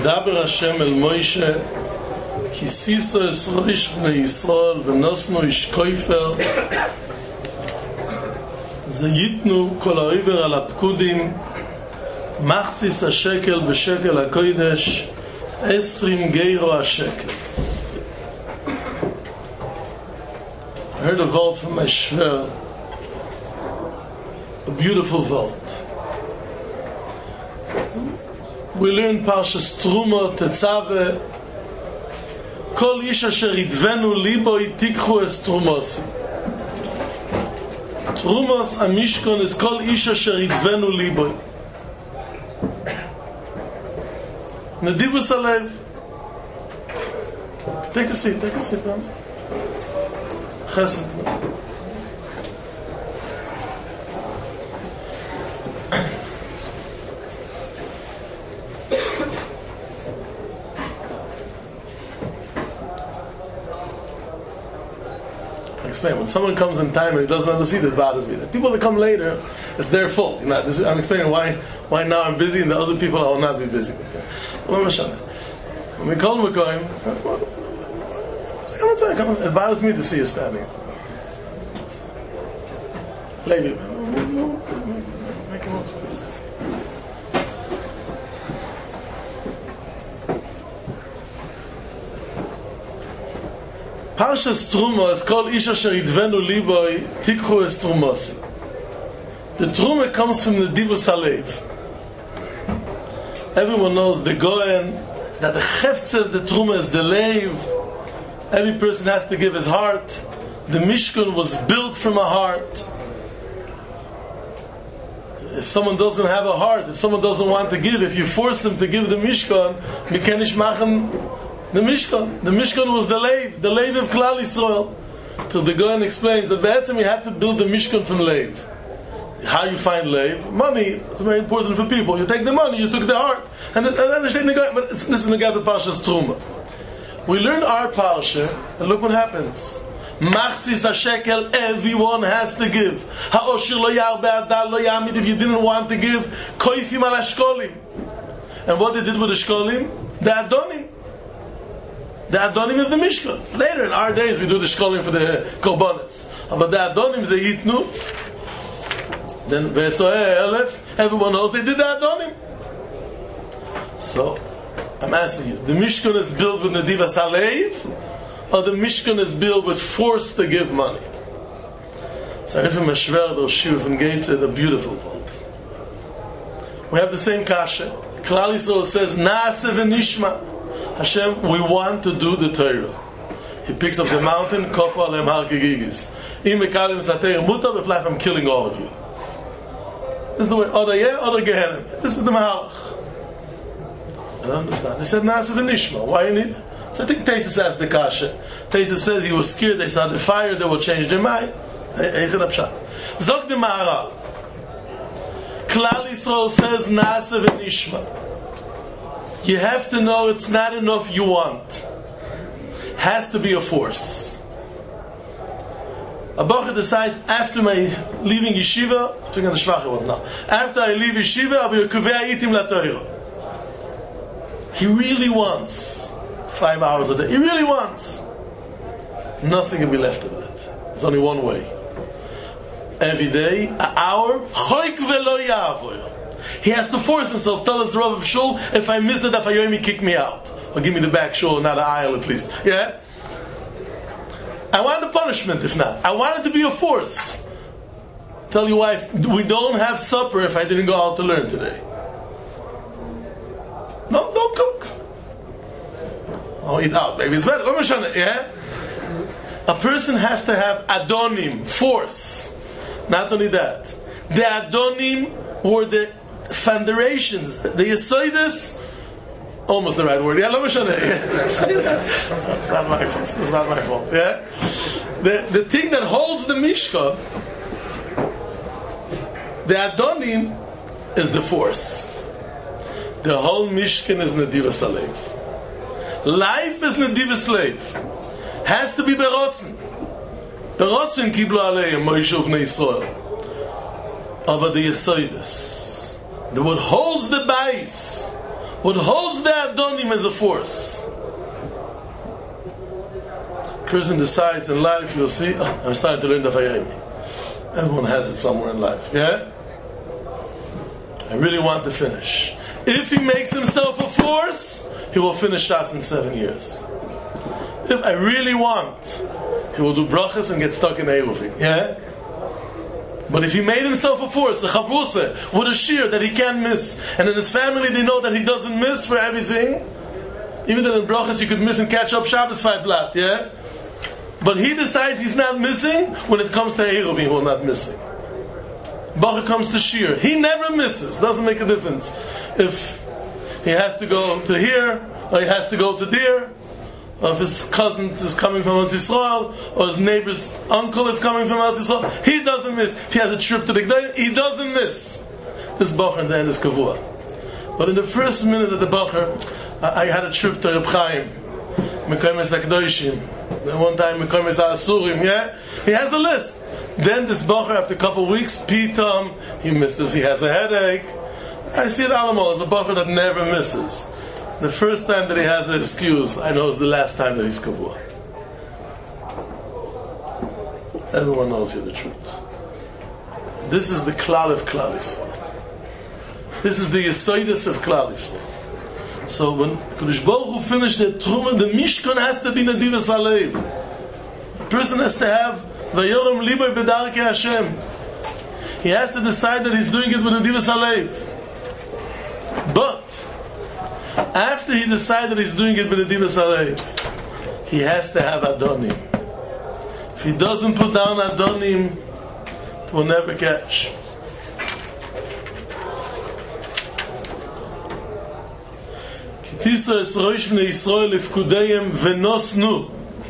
וידבר השם אל מוישה כי סיסו אסרויש בני ישראל ונוסנו איש קויפר זה ייתנו כל העבר על הפקודים מחציס השקל בשקל הקודש 20 גיירו השקל. I heard a vault from my shver, a beautiful vault. We learn Parshas Truma Tetzave Kol ish asher yidvenu liboi tikchu es trumosi. Trumos amishkon is kol ish asher yidvenu liboi. Nedivus alev. Take a seat, man. Chesed. When someone comes in time and he doesn't have a seat, it bothers me. The people that come later, it's their fault. You know, I'm explaining why now I'm busy and the other people I will not be busy. When we call Mekoim, it bothers me to see you standing. Levi, make him up, please. Parshas Truma is called Ish Asher Yidvenu Liboi Tikchu Es Trumosi. The Truma comes from the Divus Alev. Everyone knows the Goen that the Cheftze of the Truma is the Lev. Every person has to give his heart. The Mishkan was built from a heart. If someone doesn't have a heart, if someone doesn't want to give, if you force him to give the Mishkan, Mikenish Machen the Mishkan was the Lev of Klal Yisrael. Till the Goyen explains that Be'etzim you have to build the Mishkan from Lev. How you find Lev? Money is very important for people. You take the money, you took the heart. And but this is the Parshas Truma. We learn our Parsha, and look what happens. Machzis HaShekel, everyone has to give. Ha'oshir lo yarbe adal lo yamid, if you didn't want to give, koifim al hashkolim. And what they did with the shkolim? The Adonim. The Adonim of the Mishkan. Later in our days we do the shkolim for the korbanos. But the Adonim they yitnu. Then Ve'esoeh Elef, everyone knows they did the Adonim. So I'm asking you, the Mishkan is built with Nedivas Alev, or the Mishkan is built with force to give money? So I heard from Ashver, those Shiva from Gates, a beautiful vault. We have the same kasha. Klal Yisrael says, Naaseh v'nishma. Hashem, we want to do the Torah. He picks up the mountain, Kofa alem har kegigis. Im ekalim zateir muta, if I'm killing all of you. This is the way, or the Yeh, or the Gehenim. This is the Mahalach. I don't understand. They said, Naaseh v'nishma. Why you need it? So I think Taisus asked the kasha. Taisus says he was scared, they saw the fire, they will change their mind. Zog the Maharal. Klal Yisrael says, Naaseh v'nishma. You have to know it's not enough you want. Has to be a force. A Bacher decides, after my leaving yeshiva, speaking of the Shvacher ones now, after I leave yeshiva, I'll be a kuvei itim la Torah. He really wants 5 hours a day. He really wants. Nothing can be left of it. There's only one way. Every day, an hour, choik velo yavor. He has to force himself. Tell us the Rav of Shul, if I miss the Daf Hayomi, kick me out. Or give me the back shul, not an aisle at least. Yeah? I want the punishment if not. I want it to be a force. Tell your wife, we don't have supper if I didn't go out to learn today. No, don't cook. I'll eat out. Maybe it's better. Yeah? A person has to have Adonim, force. Not only that. The Adonim were the foundations, the Yesodis, almost the right word. Yeah, it's not my fault. It's not my fault. Yeah, the thing that holds the Mishkan, the Adonim, is the force. The whole Mishkan is Nedivas Alev. Life is Nedivas Alev. Has to be berotzen. Berotzen kiblu aleim Moshe uvnei Yisrael. Aber the Yesodis, the what holds the base What holds the Adonim as a force? Person decides in life, you'll see, I'm starting to learn the Vayomi. Everyone has it somewhere in life, yeah? I really want to finish. If he makes himself a force, he will finish Shas in 7 years. If I really want, he will do brachas and get stuck in Eilufim, yeah? But if he made himself a force, the Chavrusa, with a shear that he can't miss, and in his family they know that he doesn't miss for everything, even though in brachas you could miss and catch up Shabbos 5 blat, yeah? But he decides he's not missing, when it comes to Eilufim, he will not missing. Bacha comes to shear. He never misses. Doesn't make a difference. If he has to go to here, or he has to go to there, or if his cousin is coming from Eretz Yisrael, or his neighbor's uncle is coming from Eretz Yisrael, he doesn't miss. If he has a trip to the G'day, he doesn't miss. This Bacha in the end is Kavua. But in the first minute of the Bacha, I had a trip to Reb Chaim, Mekoymes HaKadoshim. Then one time Mekoymes HaAsurim, yeah? He has the list. Then this Bacher, after a couple of weeks, Pitam, he misses, he has a headache. I see it allemal as a Bacher that never misses. The first time that he has an excuse, I know it's the last time that he's Kavua. Everyone knows here the truth. This is the Klal of Klal Yisrael. This is the Yesoidus of Klal Yisrael. So when Kodesh Baruch Hu finished the Truma, the Mishkan has to be Nadivas Alev. A person has to have Vayoram Liboy B'Darkei Hashem. He has to decide that he's doing it with Nadivas Alev. But after he decided he's doing it with Nadivas Alev, he has to have Adonim. If he doesn't put down Adonim, it will never catch. Kitisa es roish bnei Yisrael lifkudeyim v'nosnu.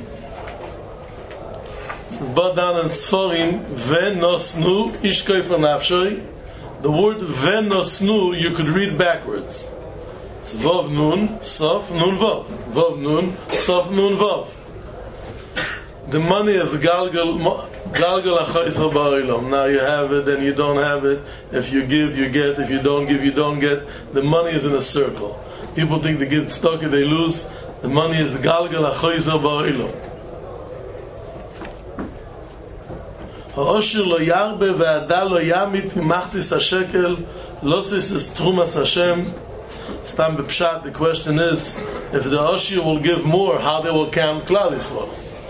So it's brought down in Sforim, v'nosnu, ish koifer nafshoi. The word v'nosnu you could read backwards. It's Vav Nun, Sof Nun Vav. Vav Nun, Sof Nun Vav. The money is Galgal Achaisar Ba'olam. Now you have it, then you don't have it. If you give, you get. If you don't give, you don't get. The money is in a circle. People think they give tzedakah, they lose. The money is Galgal Achaisar Ba'olam. Ha'oshir lo yarbe ve'ada lo yamit mimachzis ha'shekel losis is trumas Hashem. Stam b'pshat, the question is, if the Oshir will give more, how they will count Klal Yisrael?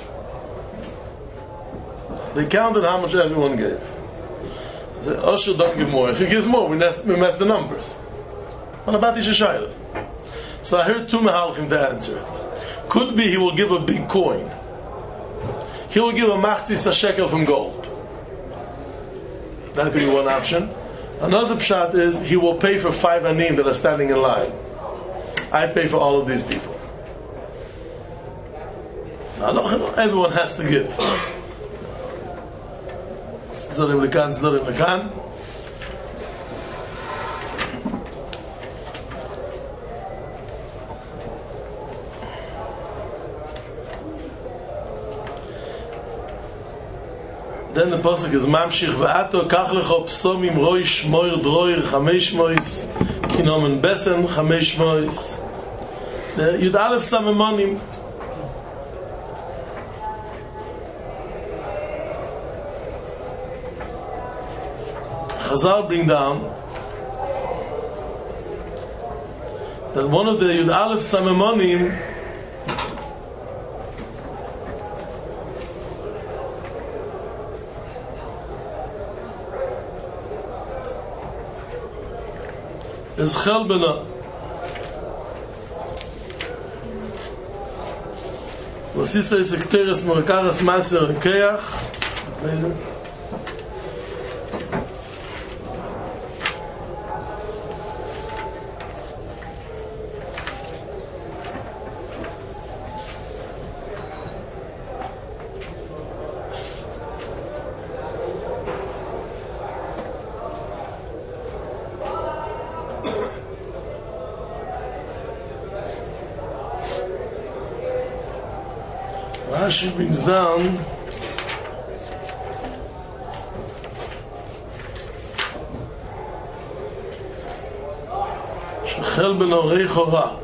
They counted how much everyone gave. The Oshir don't give more. If he gives more, we mess the numbers. What about Ishashayla? So I heard two Mehalchim to answer it. Could be he will give a big coin. He will give a machzis shekel from gold. That could be one option. Another pshat is he will pay for 5 anim that are standing in line. I pay for all of these people. So everyone has to give. Zdorim lekan, zdorim lekan. Then the pasuk is mamshich v'ato kach lecho psomim roish moir droir 500 kinomen besen 500. The Yud Aleph Samemonim. Chazal bring down that one of the Yud Aleph Samemonim is Chelbena. Vasisa is Ekteres Merkaras Maser Keach. Rashi brings down Chelbeno Reichova.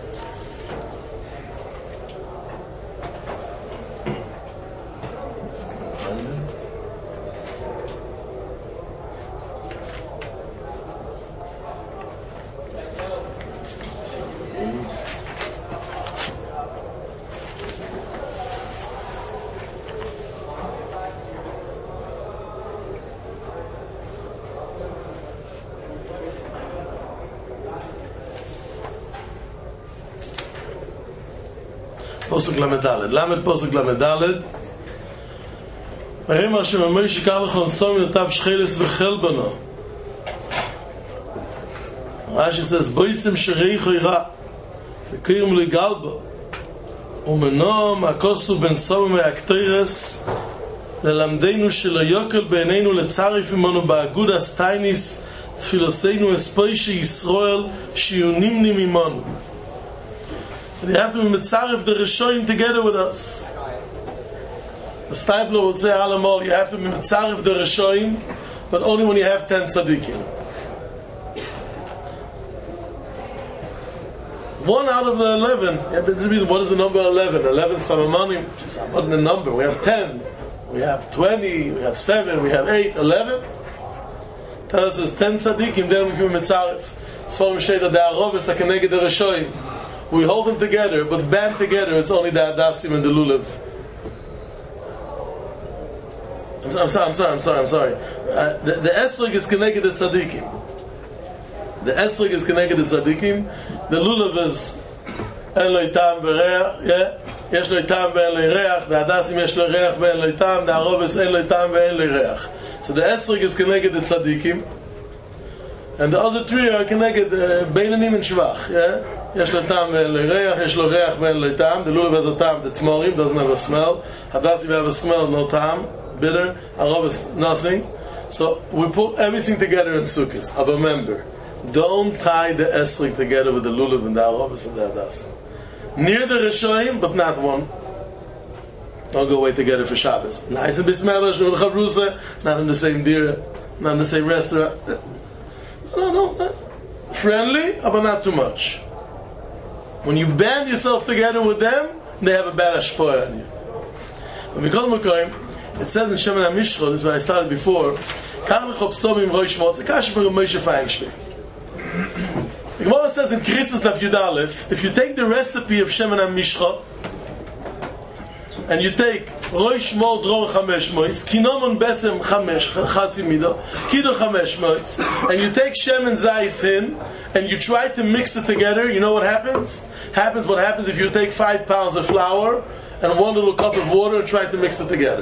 פוסק למדלת, למד פוסק למדלת. ויאמר השם מוישה קרא לכם סומי נתב שחילס וחלבנו. רש"י says boisem שריחו ירא וקרם לו גלבו ומנו מהכוסו בן סומי מהקטרס ללמדנו שלא יוקל בעינינו לצרף עמנו באגוד הסטייניס תפילוסינו אספוישי ישראל שיהיו נמנים עמנו. And you have to be mitzaref the Rishoyim together with us. The Stipler would say Alamol, you have to be mitzaref the Rishoyim, but only when you have 10 tzaddikim. One out of the 11, what is the number 11? 11 Samamanim, what is the number? We have 10, we have 20, we have 7, we have 8, 11. Tell us there's 10 tzaddikim, then we can be mitzaref. So we say that the Arovis are connected the Rishoyim. We hold them together, but band together, it's only the Hadassim and the Lulav. I'm sorry. The Esrig is connected to Tzadikim. The Esrig is connected to Tzadikim. The Lulav is En Lo Yitam Bereach, yeah? Yesh Lo Yitam Ve'en Lo Yireach. The Hadassim Yesh Lo Yireach Ve'en Lo Yitam. The Arov is En Lo Yitam Ve'en Lo Yireach. So the Esrig is connected to Tzadikim. And the other three are connected Beinanim and Shvach, yeah? יש לו טעם ואין לו ריח, יש לו ריח ואין לו טעם. The lulav has a טעם, the tmorim doesn't have a smell. Hadassim have a smell, no טעם, bitter. Arov is nothing. So we put everything together in Sukkot. But remember, don't tie the esrik together with the lulav and the Arov and the Hadassim. Near the Rishoyim, but not one. Don't go away together for Shabbos. Nice and bismillah, not in the same dira, not in the same restaurant. No. Friendly, but not too much. When you band yourself together with them, they have a bad ashpoah on you. When we call them it says in Shemen HaMishcha, this is what I started before, Kach L'cho Psomim Roy Shmo, it's a kasha for Moshe Feinstein. The Gemara says in Krisis Daf Yud Aleph, if you take the recipe of Shemen HaMishcha, and you take Roy Shmo Dror 5 mois, Kinomon Besem 5, Chatzi Mido, Kido 5 mois, and you take Shemen Zayis Hin, and you try to mix it together, you know what happens? What happens if you take 5 pounds of flour and 1 little cup of water and try to mix it together?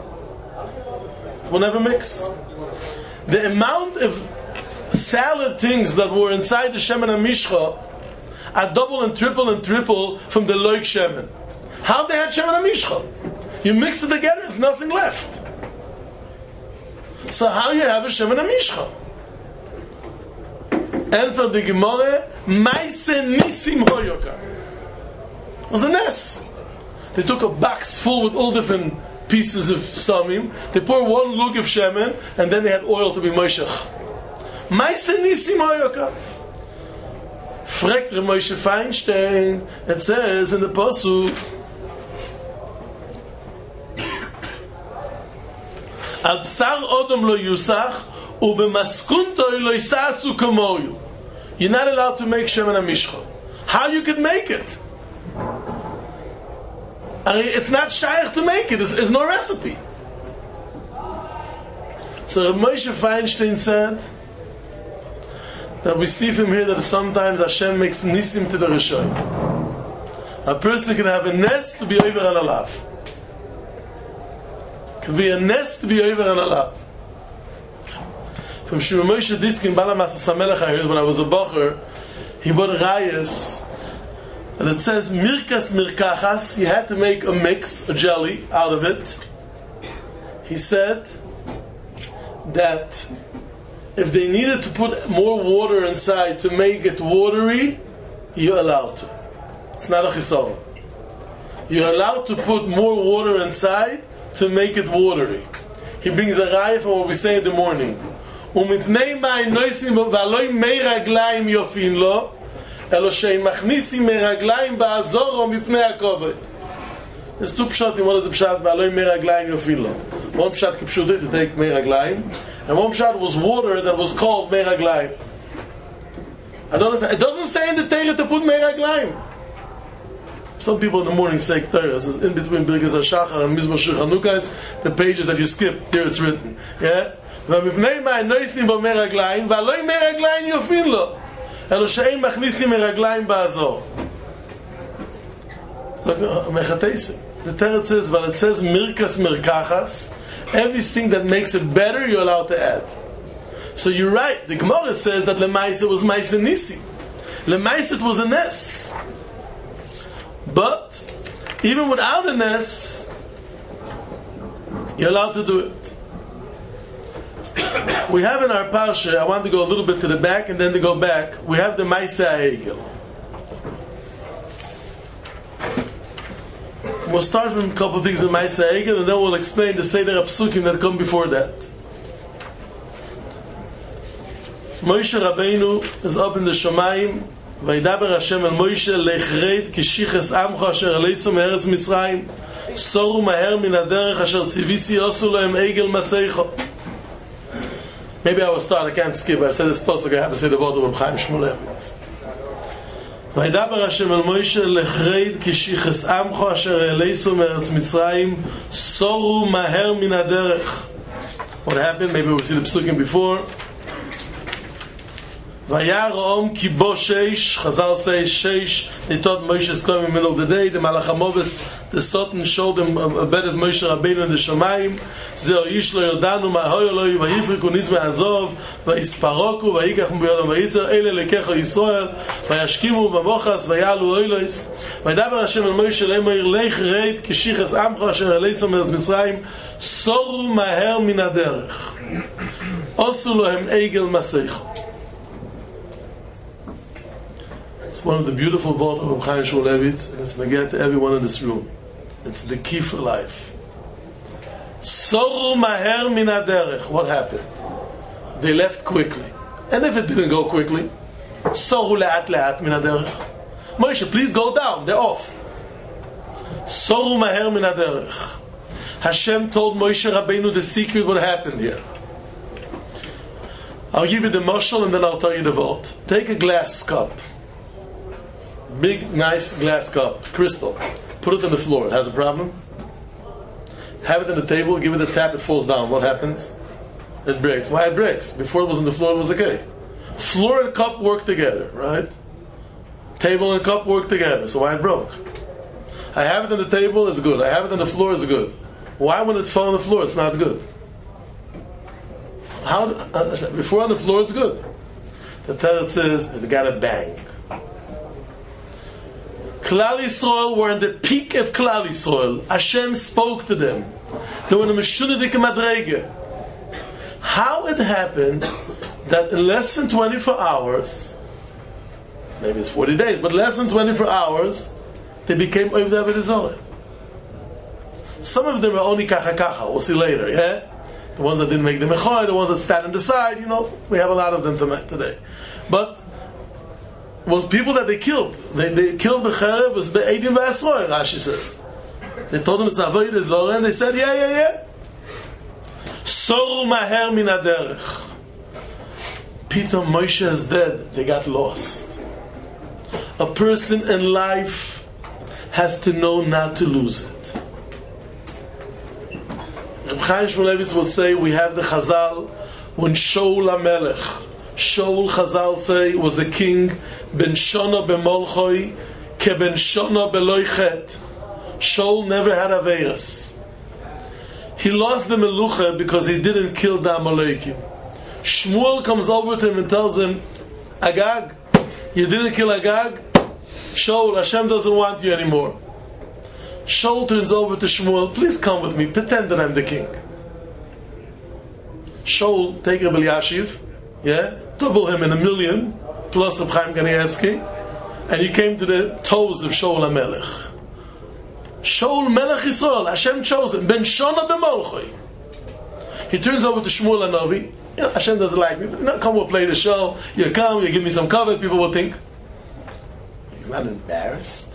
It will never mix. The amount of salad things that were inside the Shemen HaMishcha are double and triple from the Loik Shemen. How they had Shemen HaMishcha? You mix it together, there's nothing left. So how you have a Shemen HaMishcha? And for the Gemara, Maise Nisim Hoyoka. It was a nest. They took a box full with all different pieces of samim. They poured 1 lug of shemen, and then they had oil to be moishach. Maise Nisim Hoyoka. Fragt Moshe Feinstein, it says in the Pasuk, Al Bsar Odom Lo Yusach, You're not allowed to make Shemen HaMishcha. How you could make it? It's not shaykh to make it. There's no recipe. So Moshe Feinstein said that we see from here that sometimes Hashem makes nisim to the Rishoyim. A person can have a nest to be over and alav. Could be a nest to be over and alav. From Shmuel Moshe Diskin Balamas Samelech, I heard when I was a bacher, he bought rayas, and it says mirkas mirkachas. He had to make a mix, a jelly out of it. He said that if they needed to put more water inside to make it watery, you're allowed to. It's not a chisor. You're allowed to put more water inside to make it watery. He brings a raya from what we say in the morning. אלו שאין מכניסים מרגליים בעזורו מפני הכובד. There's two pshatim. One is the pshat v'aloi meraglayim yofilo. One pshat kipshutit to take meraglayim, and one pshat was water that was called meraglayim. I don't understand. It doesn't say in the Torah to put meraglayim. Some people in the morning say Torah. It says in between Birkas HaShachar and Mizmor Shir Chanukah, the pages that you skip. Here it's written. Yeah. V'mipnei ma'en noisnim bo meraglayim v'aloi meraglayim yofilo. Elo she'ein machnisim meraglayim ba'azor. So mechatesim. The Torah says, but it says mirkas mirkachas. Everything that makes it better, you're allowed to add. So you're right. The Gemara says that lemaisa was maisa nisi. Lemaisa it was a nes. But even without a nes, you're allowed to do it. We have in our parsha. I want to go a little bit to the back and then to go back. We have the maisa ha'egel. We'll start from a couple of things in Maisa Egel, and then we'll explain the Seder HaPsukim that come before that. Moshe Rabbeinu is up in the Shomayim, Vaydaber Hashem el Moshe lechred kishiches amcha asher aleisu me'eretz Mitzrayim soru maher min haderech asher tzivisi osu lohem egel maseicho. Maybe I will start, I can't skip. I said this pasuk, I have to say the word of Chaim Shmulevitz. וידבר השם אל מוישה לחרד כשכס עמך אשר אליסו מארץ מצרים סורו מהר מן הדרך. What happened? Maybe we'll see the psukim before. Vayar om ki bo sheish. Chazal says sheish. They thought Moshe's coming in the middle of the day. The Malach HaMoves, the Satan, showed them a bed of Moshe Rabbeinu in the Shomayim. Zeo ish lo yodanu ma'hoy Eloi vayifriku nis me'azov vayisparoku vayikach b'yodam vayitzer ele lekecho Yisrael vayashkimu b'mochas vayalu oilois vaydaber Hashem el Moshe le'moir lech reid kishiches amcha asher eleiso me'eretz Mitzrayim soru maher min haderech osu lohem egel maseicho. It's one of the beautiful words of Chaim Shmulevitz, and it's neged to everyone in this room. It's the key for life. Soru maher min haderech. What happened? They left quickly. And if it didn't go quickly, soru le'at le'at min haderech. Moshe, please go down. They're off. Soru maher min haderech. Hashem told Moshe Rabbeinu the secret what happened here. I'll give you the mashal and then I'll tell you the vote. Take a glass cup. Big, nice glass cup, crystal. Put it on the floor. It has a problem. Have it on the table, give it a tap, it falls down. What happens? It breaks. Why it breaks? Before it was on the floor, it was okay. Floor and cup work together, right? Table and cup work together. So why it broke? I have it on the table, it's good. I have it on the floor, it's good. Why when it fell on the floor, it's not good? Before on the floor, it's good. The Torah says it got a bang. Klal Yisrael were in the peak of Klal Yisrael. Hashem spoke to them. They were in a Meshunadik Madrege. How it happened that in less than 24 hours, maybe it's 40 days, but less than 24 hours, they became Oivdei Avodah Zarah. Some of them are only kacha kacha. We'll see later, yeah? The ones that didn't make the mechoy, the ones that stand on the side, we have a lot of them today. But was people that they killed. They killed the Chereb, was Be'edim V'Asroy, Rashi says. They told them it's Avodah Zarah, and they said, yeah. Soru maher min haderech. Peter Moshe is dead. They got lost. A person in life has to know not to lose it. Reb Chaim Shmulevitz would say, we have the Chazal, when Shaul HaMelech, Shaul, Chazal say, was a king, ben shona b'molchoi, ke ben shona b'loi chet. Shaul never had Averas. He lost the Melucha because he didn't kill the Amalekim. Shmuel comes over to him and tells him, Agag, you didn't kill Agag? Shaul, Hashem doesn't want you anymore. Shaul turns over to Shmuel, please come with me, pretend that I'm the king. Shaul, take Rebbe Elyashiv, double him in 1,000,000, plus Reb Chaim Kanievsky, and he came to the toes of Shaul HaMelech. Shaul Melech Yisrael, Hashem chose him, ben shona b'molchoi. He turns over to Shmuel HaNovi, Hashem doesn't like me, but come, we'll play the show, you come, you give me some cover, people will think. He's not embarrassed.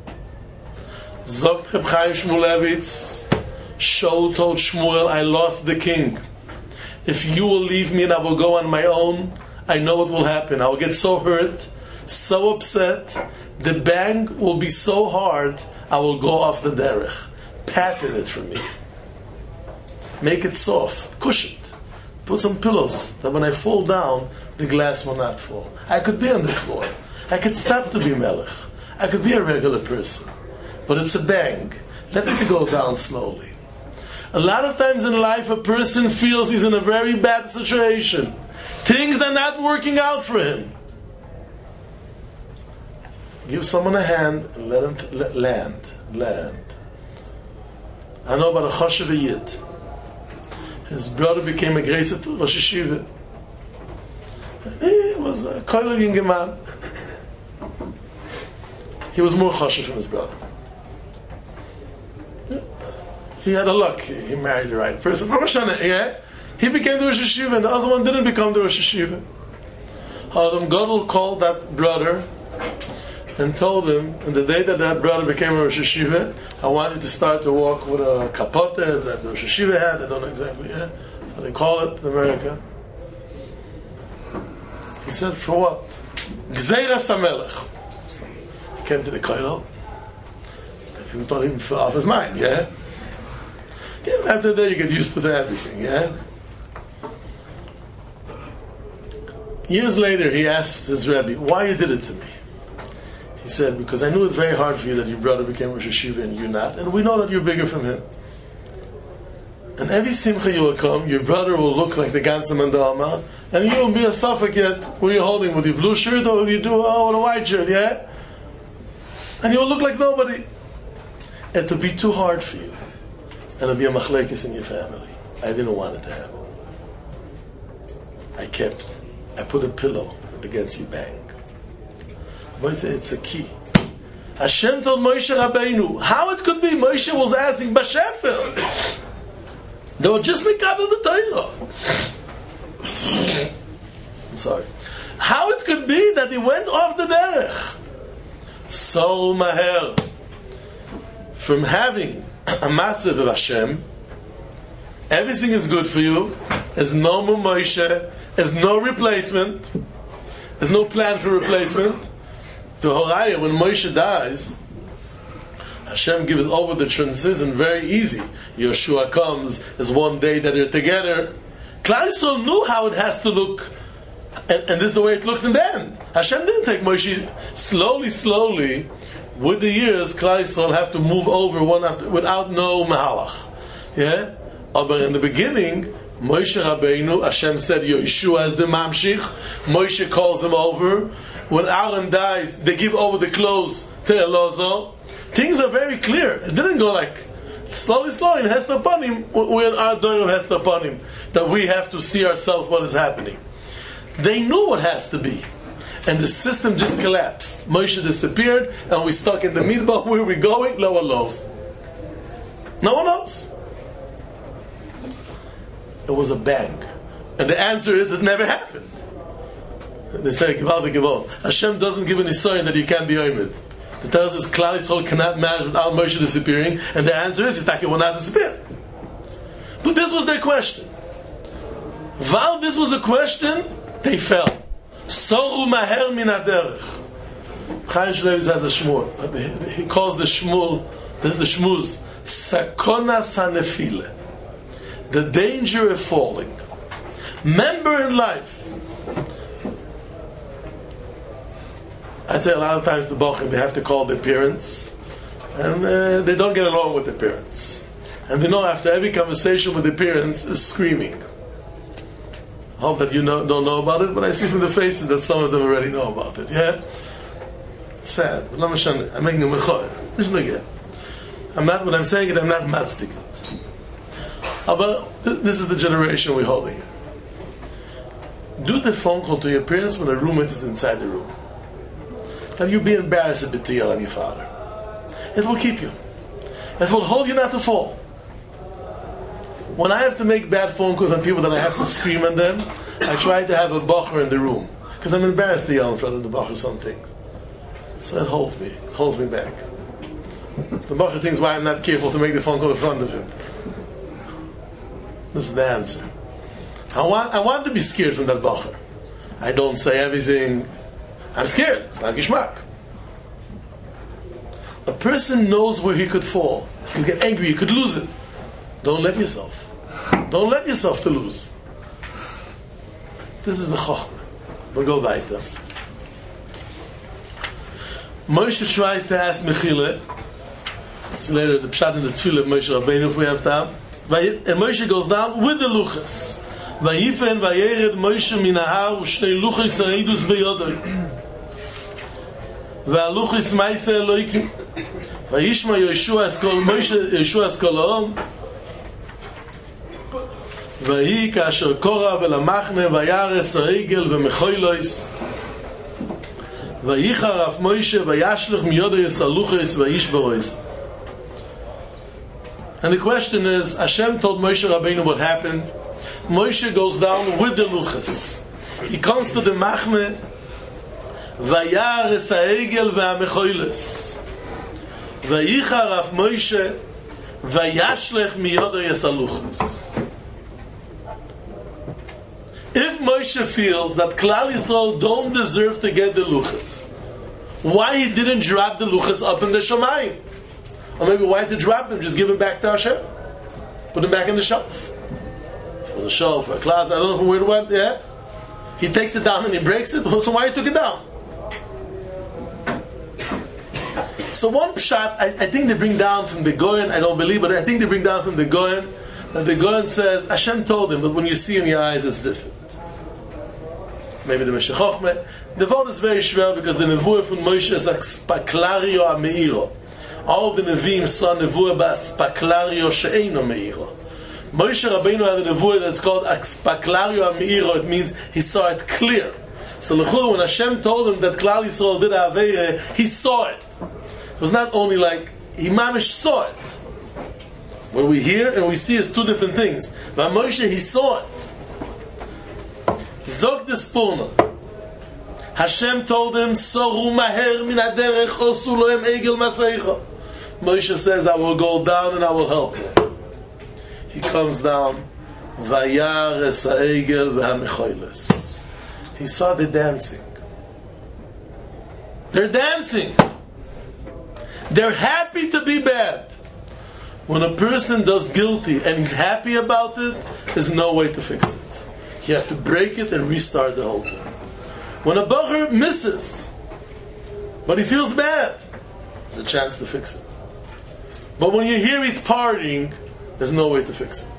Zogt Reb Chaim Shmulevitz, Shaul told Shmuel, I lost the king. If you will leave me and I will go on my own, I know what will happen. I will get so hurt, so upset. The bang will be so hard, I will go off the derech. Pattern it for me. Make it soft, cushion it. Put some pillows that when I fall down, the glass will not fall. I could be on the floor. I could stop to be melech. I could be a regular person. But it's a bang. Let it go down slowly. A lot of times in life, a person feels he's in a very bad situation. Things are not working out for him. Give someone a hand and let him land. I know about a Choshev Yid. His brother became a Greiset Rosh Yeshiva. He was a koilig man. He was more Choshev from his brother. He had a luck. He married the right person. Yeah? He became the Rosh Yeshiva, and the other one didn't become the Rosh Yeshiva. Adam Godel called that brother and told him, on the day that brother became a Rosh Yeshiva, I want you to start to walk with a kapote that the Rosh Yeshiva had. I don't know exactly how they call it in America. He said, for what? Gzeiras HaMelech. So he came to the kollel. People told him off his mind, yeah? After that you get used to everything, yeah? Years later he asked his Rebbe, why you did it to me? He said, because I knew it very hard for you that your brother became Rosh Yeshiva and you not, and we know that you're bigger from him. And every simcha you will come, your brother will look like the Ganzam and the Amah, and you will be a suffix yet, who you're holding, with your blue shirt or you do with a white shirt, yeah? And you will look like nobody. It will be too hard for you. And it'll be a machlekes in your family. I didn't want it to happen. I put a pillow against your back. Moshe said it's a key. Hashem told Moshe Rabbeinu, how it could be Moshe was asking Bashefel. They were just mekabel the Torah. I'm sorry. How it could be that he went off the derech so maher from having a matzav of Hashem, everything is good for you, there's no more Moshe, there's no replacement, there's no plan for replacement. The Horaya, when Moshe dies, Hashem gives over the transition very easy. Yeshua comes, there's one day that they're together. Klal Yisrael knew how it has to look, and this is the way it looked in the end. Hashem didn't take Moshe. Slowly, with the years, Klal Yisrael have to move over one after, without no mahalach. Yeah? But in the beginning, Moshe Rabbeinu, Hashem said, Yeshua is the mamshich. Moshe calls him over. When Aaron dies, they give over the clothes to Elazar. Things are very clear. It didn't go like slowly in Hester Panim. We're in our door of Hester Panim, that we have to see ourselves what is happening. They knew what has to be. And the system just collapsed. Moshe disappeared, and we're stuck in the midbar. Where are we going? No one knows. No one knows. It was a bang. And the answer is, it never happened. They say, Hashem doesn't give an Nisayon that you can't be Omed. The Torah says, Klal Yisrael cannot manage without Moshe disappearing, and the answer is, that he will not disappear. But this was their question. While this was a question, they fell. Soru maher min haderech. Chaim Shmulevitz has a shmur. He calls the shmur, the shmuz, sakonas hanefile. The danger of falling. Remember in life, I say a lot of times the bochim, they have to call their parents, and they don't get along with their parents. And they know after every conversation with their parents is screaming. I hope that you don't know about it, but I see from the faces that some of them already know about it. Yeah? It's sad. But I'm making a mechor. I'm not, when I'm saying it, I'm not matzdik it. But this is the generation we're holding it. Do the phone call to your parents when a roommate is inside the room. And you'll be embarrassed a bit to yell on your father. It will keep you. It will hold you not to fall. When I have to make bad phone calls on people that I have to scream at them, I try to have a bacher in the room. Because I'm embarrassed to yell in front of the bacher some things. So it holds me back. The Bacher thinks why I'm not careful to make the phone call in front of him. This is the answer. I want to be scared from that Bacher. I don't say everything. I'm scared. It's not geschmack. A person knows where he could fall. He could get angry. He could lose it. Don't let yourself. Don't let yourself to lose. This is the Chochmah. We'll go weiter. Moshe tries to ask Mechila. It's later the Pshat in the Tefillah of Moshe Rabbeinu if we have time. And Moshe goes down with the Luchas. Vayifen vayered Moshe min ha'ar u'shnei Luchas ha'idus beyodoi. Va'luchas ma'aseh Elokim. Vayishma Yeshua es kol ha'om. Vayi kasher korah ve'lamachne vayares ha'egel ve'mechoilois. Vayicharaf Moshe vayashlech miyodoi es ha'luchas vayishbarois. And the question is, Hashem told Moshe Rabbeinu what happened. Moshe goes down with the Luchas. He comes to the Machne, Vayar es ha'egel ve'amechoiles. Vayicharaf Moshe, Vayashlech miyodoi es ha'luchas. If Moshe feels that Klal Yisrael don't deserve to get the Luchas, why he didn't drop the Luchas up in the Shamayim? Or maybe why to drop them? Just give them back to Hashem. Put them back in the shelf. For the shelf, for a class, I don't know from where it went. Yeah, he takes it down and he breaks it. So why he took it down? So one pshat, I think they bring down from the Goyen. I don't believe, but I think they bring down from the Goyen that the Goyen says Hashem told him, but when you see in your eyes, it's different. Maybe the Meshech Chochmeh. The word is very schwer because the nevuah from Moshe is a spaklario ameiro. All of the Nevi'im saw nevuah ba'aspaklario she'eino meiro. Moshe Rabbeinu had a nevuah that's called aspaklario meiro. It means he saw it clear. So l'chur, when Hashem told him that Klal Yisrael did Aveirah, he saw it. It was not only like he mamish saw it. What we hear and we see is two different things. But Moshe, he saw it. Zog the Spurna. Hashem told him, Soru maher min haderech osu lohem egel maseicha. Moshe says, I will go down and I will help you. He comes down, Vayar es ha'egel ve'hamechoiles. He saw the dancing. They're dancing. They're happy to be bad. When a person does guilty and he's happy about it, there's no way to fix it. You have to break it and restart the whole thing. When a bacher misses, but he feels bad, there's a chance to fix it. But when you hear he's partying, there's no way to fix it.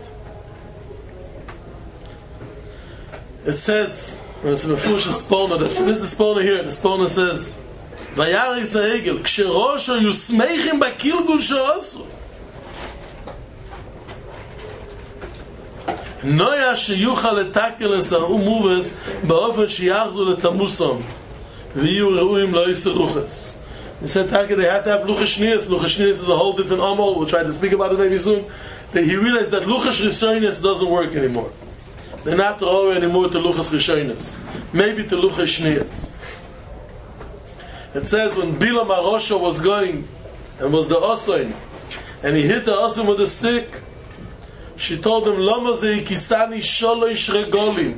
It says, and it's in the Fush Spona, this is the Spona here, the Spona says, Vayar es ha'egel, ksherosho yusmeichim bakilgul she'osu. Noya sheyuchal letakel and saru moves ba'ofen sheyachzu letamusam v'yu reuim lo yisur luchas. He said, Taka, they had to have luchas shniyas. Luchas shniyas is a whole different amal. We'll try to speak about it maybe soon. He realized that luchas rishonis doesn't work anymore. They're not all anymore to luchas rishonis. Maybe to luchas shniyas. It says when Bilam HaRosha was going and was the Osain, and he hit the Osain with a stick, she told him, Lama zei kisani sholosh regolim.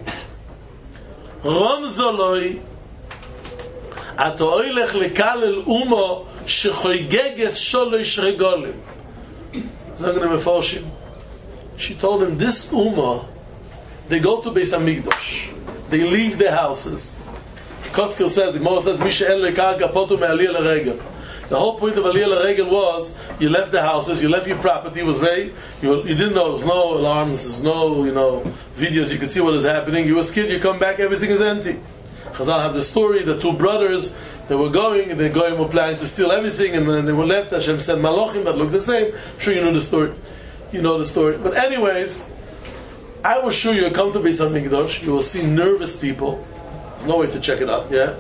Romzoloi ato oilech lekalel umo shechoigeges sholosh regolim. Zagne meforshim. She told him, this umo, they go to Beis HaMikdash. They leave their houses. Kotzker says, the Gemara says, Misha en lekarka potu me'aliyah l'regel. The whole point of Aliyah L'Regel was, you left the houses, you left your property, it was very, you didn't know, there was no alarms, there was no, videos, you could see what is happening, you were scared, you come back, everything is empty. Chazal have the story, the two brothers, they were going, and the Goyim were planning to steal everything, and when they were left, Hashem sent Malachim that looked the same. I'm sure you know the story. You know the story. But anyways, I was sure you'll come to Beis HaMikdash, you will see nervous people. There's no way to check it out, yeah?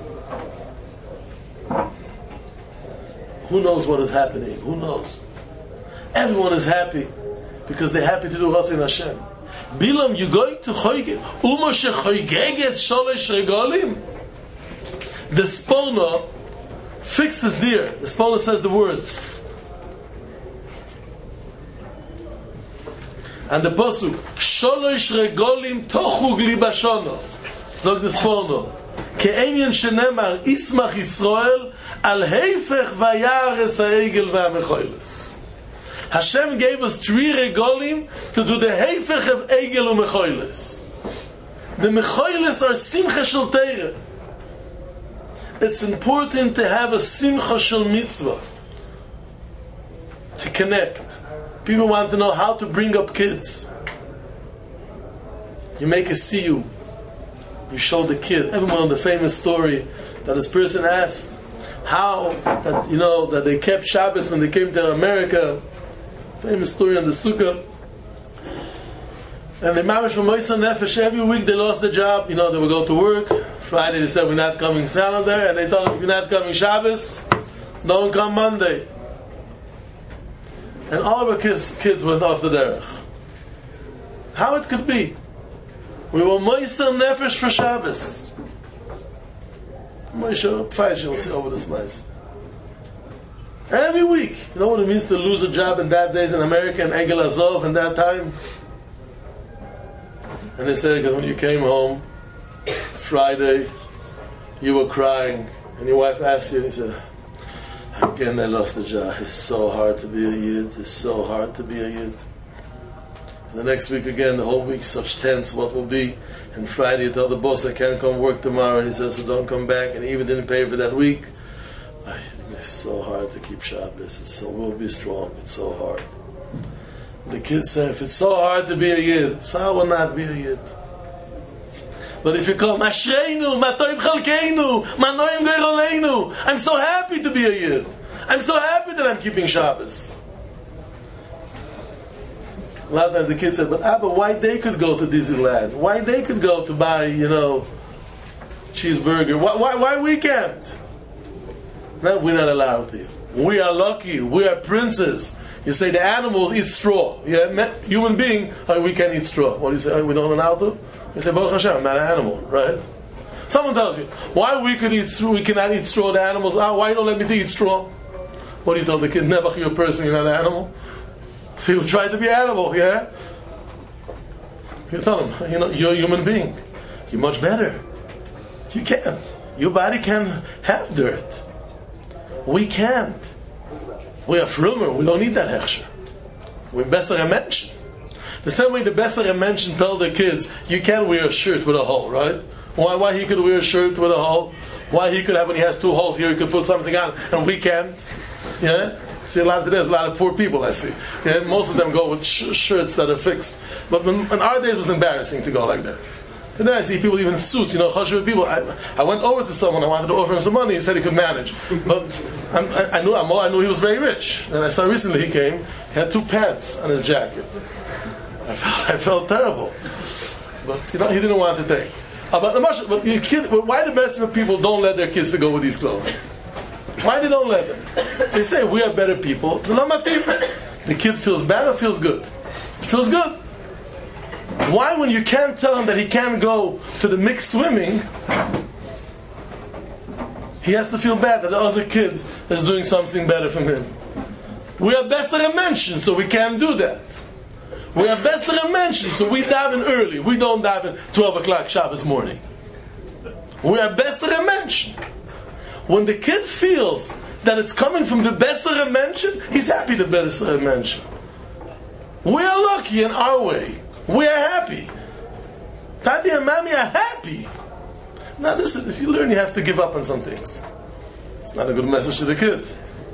Who knows what is happening? Who knows? Everyone is happy because they're happy to do Ratzon Hashem. Bilam, you're going to Choyge. Umo shechoygeges sholosh regolim. The Spona fixes there. The Spola says the words. And the Pasuk, Sholosh regolim tochug li bashono. Zog the Spola. Ke'enyan shenemar ismach Yisrael al heifech vayares ha'egel va'mechoiles. Hashem gave us 3 regolim to do the heifech of egel u'mechoiles. The mechoiles are simcha shel Torah. It's important to have a simcha shel mitzvah, to connect. People want to know how to bring up kids. You make a siyu. You show the kid. Everyone knows the famous story that this person asked how that that they kept Shabbos when they came to America. Famous story on the Sukkah. And the mamash from Moisa Nefesh, every week they lost their job. They would go to work. Friday they said, we're not coming Saturday. And they told them, if you're not coming Shabbos, don't come Monday. And all of our kids went off the derech. How it could be? We were Moisa Nefesh for Shabbos. Moisha, Pfeiffer will see over this mice. Every week. You know what it means to lose a job in that days in America, in Egel Azov in that time? And they said, because when you came home Friday, you were crying, and your wife asked you, and you said, again I lost the job. It's so hard to be a Yid. It's so hard to be a Yid. And the next week again, the whole week, such tense, what will be? And Friday you tell the boss I can't come work tomorrow, and he says, so don't come back, and he even didn't pay for that week. It's so hard to keep Shabbos. We'll be strong. It's so hard. The kids say, if it's so hard to be a Yid, so I will not be a Yid. But if you come, Ashreinu, Matoiv Chalkeinu, Manoim Geroleinu, I'm so happy to be a Yid. I'm so happy that I'm keeping Shabbos. A lot of times the kids said, but Abba, why they could go to Disneyland? Why they could go to buy, cheeseburger? Why we can't? No, we're not allowed to. We are lucky. We are princes. You say the animals eat straw. Yeah, human being, we can't eat straw. What do you say? We don't allow to? You say, Baruch Hashem, I'm not an animal, right? Someone tells you, why we cannot eat straw, the animals? Why you don't let me eat straw? What do you tell the kid? Nebuch, you're a person, you're not an animal. So you try to be an animal, yeah? You tell him, you're a human being. You're much better. You can't. Your body can have dirt. We can't. We are frummer. We don't need that hechsher. We're besser a mention. The same way the besser a mention tell their kids, you can't wear a shirt with a hole, right? Why he could wear a shirt with a hole? Why he could have, when he has 2 holes here, he could put something on, and we can't? Yeah? See, there's a lot of poor people, I see. Yeah? Most of them go with shirts that are fixed. But in our days, it was embarrassing to go like that. Today I see people even in suits, chashuv people. I went over to someone, I wanted to offer him some money, he said he could manage. But I knew he was very rich. And I saw recently he came, he had 2 pads on his jacket. I felt terrible. But he didn't want to take. But your kid, why the best of people don't let their kids to go with these clothes? Why they don't let them? They say we are better people. The kid feels bad or feels good? Feels good. Why, when you can't tell him that he can't go to the mixed swimming, he has to feel bad that the other kid is doing something better from him? We are besser mention, so we can't do that. We are besser mention, so we daven early. We don't daven 12 o'clock Shabbos morning. We are besser mention. When the kid feels that it's coming from the besser mention, he's happy the besser mention. We are lucky in our way. We are happy. Tati and Mami are happy. Now listen, if you learn, you have to give up on some things. It's not a good message to the kid.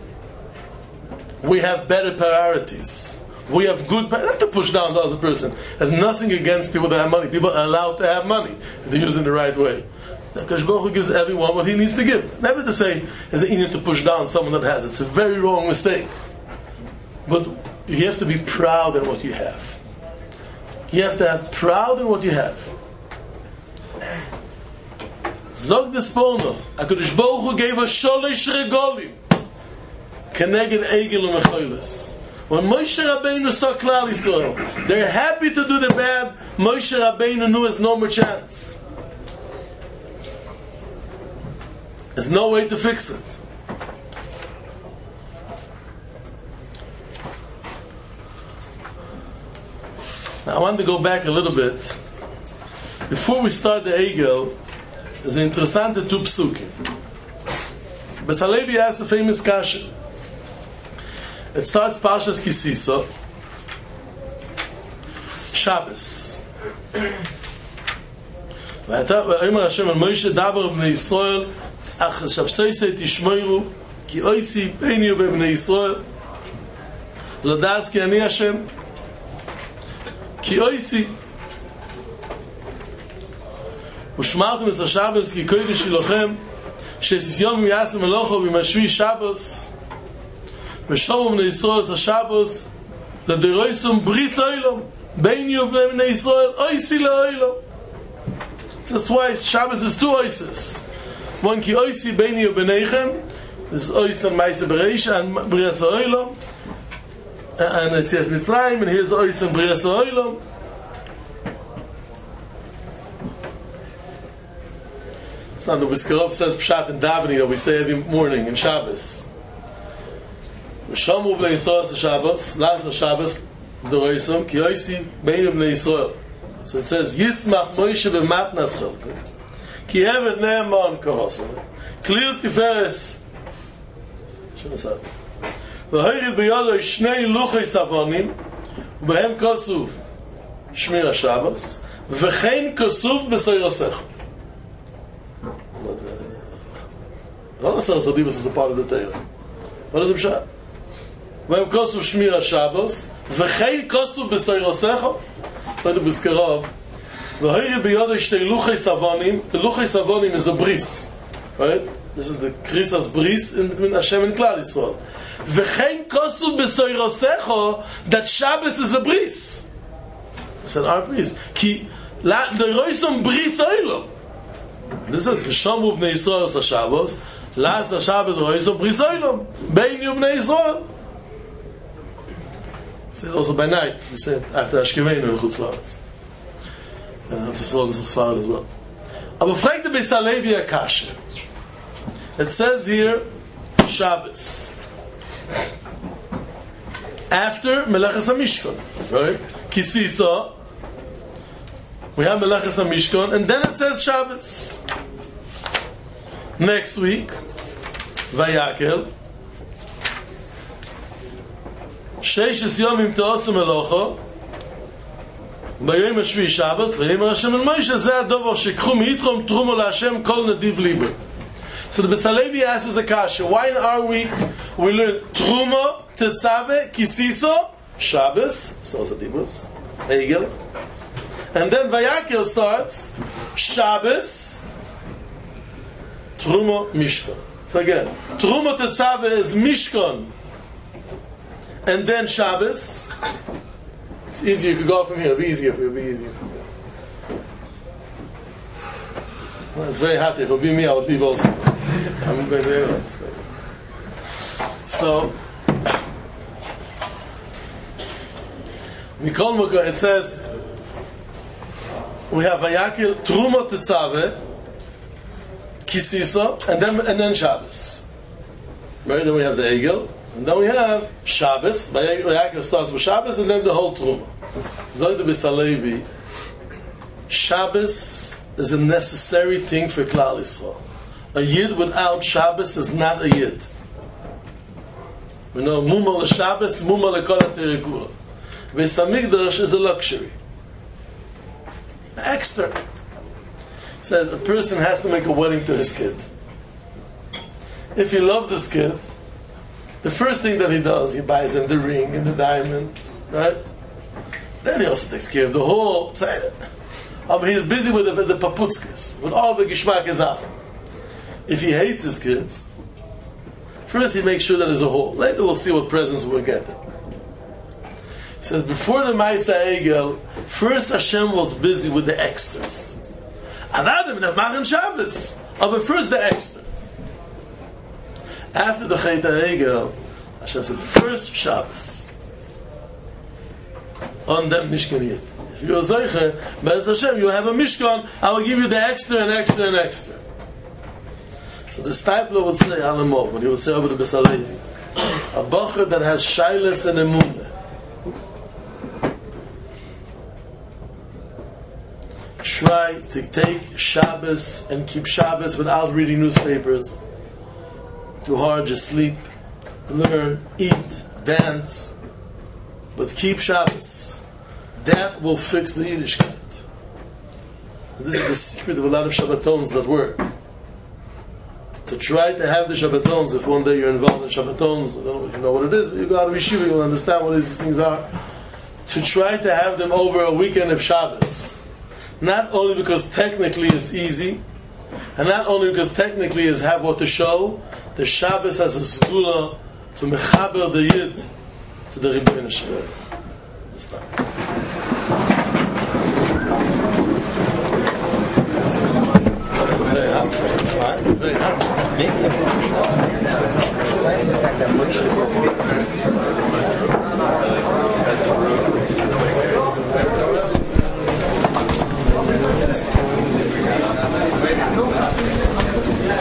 We have better priorities. We have good, not to push down the other person. There's nothing against people that have money. People are allowed to have money if they use it in the right way. Kadosh Baruch Hu gives everyone what he needs to give. Never to say is it easy to push down someone that has. It's a very wrong mistake. But you have to be proud in what you have. You have to have proud in what you have. Zog the Spono, HaKadosh Baruch Hu gave us sholish regolim keneged egel u'mechoiles. When Moshe Rabbeinu saw Klal Yisrael, they're happy to do the bad. Moshe Rabbeinu knew has no more chance. There's no way to fix it. Now, I want to go back a little bit. Before we start the Egel, there's an interessante two psukim. Beis Halevi asks the famous kasha. It starts Parshas Kisisa, Shabbos. ויאמר השם אל מוישה דבר בני ישראל אך שבסייסי תשמעו כי אויסי ביני ובני ישראל לדעת כי אני השם כי אויסי ושמרתם את השבס כי קודש לכם שיש יום יעשה מלאכו במשבי שבס ושומרו בני ישראל את השבס לדרויסום בריס אילום ביני ובני ישראל אויסי לאילום. It says twice, Shabbos is two oises. One ki oisi beini u beneichem, this is ois and maise bereisha and brias ha'olam, and it says Mitzrayim, and here's ois and brias ha'olam. It's not the Biskarov says Pshat and Davening that we say every morning in Shabbos. V'shomu b'nei Yisrael Shabbos, Laz Shabbos, d'oisam, ki oisi beini u b'nei Yisrael. So it says, Yismach Moshe b'matnas chelko, ki evet ne'eman kahosel, clear tiferes, sh'nasad, v'hoirid b'yado shnei luchei savonim, u'behem kosuv shmir HaShabbos, v'chein kosuv b'soyrosecho. Not the Sefer Sadibus is a part of the Torah. What is the Pshat? V'hem kosuv shmir HaShabbos, v'chein kosuv b'soyrosecho. So the Biskarov, v'hoirid b'yado shnei luchei savonim. The luchei savonim is a bris, right? This is the krisas bris in between Hashem and Klal Yisrael. V'chein kosuv b'soyrosecho, that Shabbos is a bris. It's an our bris. Ki l'roisom bris oilo. This is v'shomu b'nei Yisrael as Shabbos, laz the Shabbos roisom bris oilo. Bein yu b'nei Yisrael. We say it also by night. We say it after Ashkemeinu in Chutz La'aretz. And that's a Sfarad as well. Aber fragt the Beis Halevi a kasha. It says here Shabbos after Melechas HaMishkan, right? Kisisa, we have Melechas HaMishkan, and then it says Shabbos. Next week Vayakel Sheishes Yomim Te'osu Melocho Bayom HaShvi Shabbos V'yemer Hashem El Moshe Zeh HaDover Shekchu Mi'itrom Trumo LaHashem Kol Nadiv Liber. So the Beis Halevi asks a kasha, why in our week we learn Trumo, Tetzave, Kisiso, Shabbos, Sos HaDibros, Egel, and then Vayakel starts Shabbos, Trumo, Mishkan. So again, Trumo Tetzave is Mishkan, and then Shabbos. It's easier, you could go from here, it'll be easier for you, it'll be easier for you. Well, it's very hot here, if it would be me, I would leave also. I'm going to anyway. So, Mikol Mokah, it says, we have Vayakil, Trumo Tetzave, Kisiso, and then Shabbos. Right, then we have the Egel. And then we have Shabbos. Vayakil starts with Shabbos, and then the whole Truma. Zoy the Beis Halevi, Shabbos is a necessary thing for Klal Yisrael. A Yid without Shabbos is not a Yid. We know Muma LeShabbos, Muma LeKol HaTerei. Beis HaMikdash is a luxury. Extra. It says a person has to make a wedding to his kid. If he loves his kid, the first thing that he does, he buys him the ring and the diamond, right? Then he also takes care of the whole side. He's busy with the paputzkas, with all the gishmak ezach. If he hates his kids, first he makes sure that there's a hole. Later we'll see what presents we'll get. He says, before the Maisa Egel, first Hashem was busy with the extras. Anadim Nefmach Shabbos. But first the extras. After the Chet HaEgel, Hashem said, first Shabbos. On them Mishkan Yid. If you're a Zeicher, Be'ez Hashem, you have a Mishkan, I will give you the extra and extra and extra. So the Stipler would say, Alamov, but he would say over the Beis Halevi, a Bacher that has Shailes and Emunah, try to take Shabbos and keep Shabbos without reading newspapers. Too hard, just sleep, learn, eat, dance, but keep Shabbos. That will fix the Yiddishkeit. This is the secret of a lot of Shabbatons that work. To try to have the Shabbatons, if one day you're involved in Shabbatons, I don't know if you know what it is, but you go out of Yeshiva, you'll understand what these things are. To try to have them over a weekend of Shabbos. Not only because technically it's easy, and not only because technically it's have what to show, the Shabbos has a segula to mechaber the Yid to the Rebbeinu Shalom. Stop. Very hot. Very hot.